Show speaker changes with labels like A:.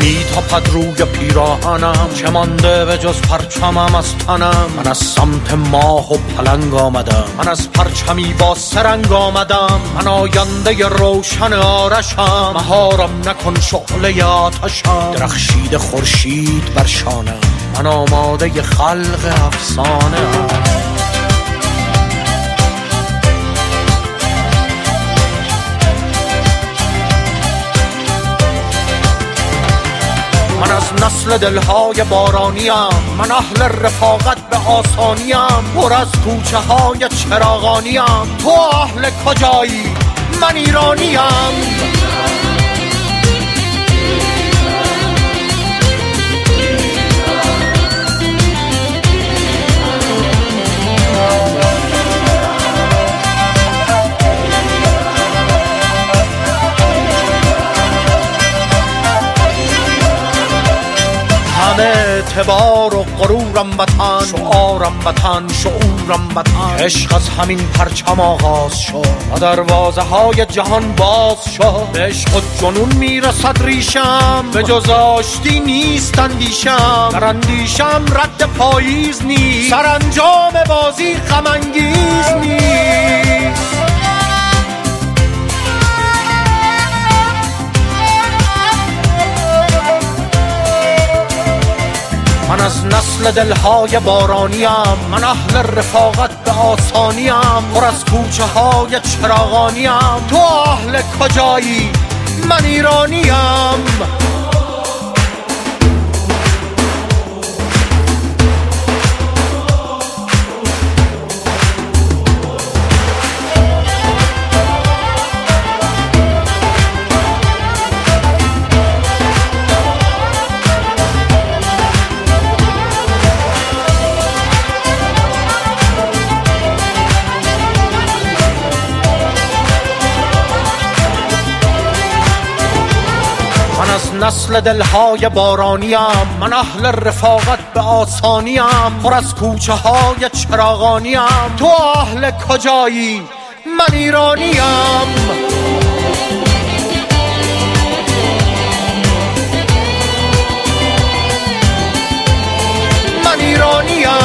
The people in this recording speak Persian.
A: میتاپد روی پیراهنم، چه مانده به جز پرچمم از تنم. من از سمت ماه و پلنگ آمدم، من از پرچمی با سرنگ آمدم. من آینده روشن آرشم، مهارم نکن شعله آتشم. درخشید خورشید بر شانم، من آماده خلق افسانه ام. من از نسل دلهای بارانیم، من اهل رفاقت به آسانیم. پر از کوچه های چراغانیم، تو اهل کجایی؟ من ایرانیم. همه اعتبار و غرورم وطن، شعارم وطن، شعورم وطن. عشق از همین پرچم آغاز شد و دروازه های جهان باز شد. به عشق و جنون میرسد ریشم، به جز آشتی نیست اندیشم. در اندیشم رد پاییز نیست، سرانجام بازی غم انگیز نیست. من از نسل دلهای بارانیم، من اهل رفاقت به آسانیم. پر از کوچه های چراغانیم، تو اهل کجایی؟ من ایرانیم. من از نسل دلهای بارانیم، من اهل رفاقت به آسانیم. پر از کوچه های چراغانیم، تو اهل کجایی؟ من ایرانیم. من ایرانیم.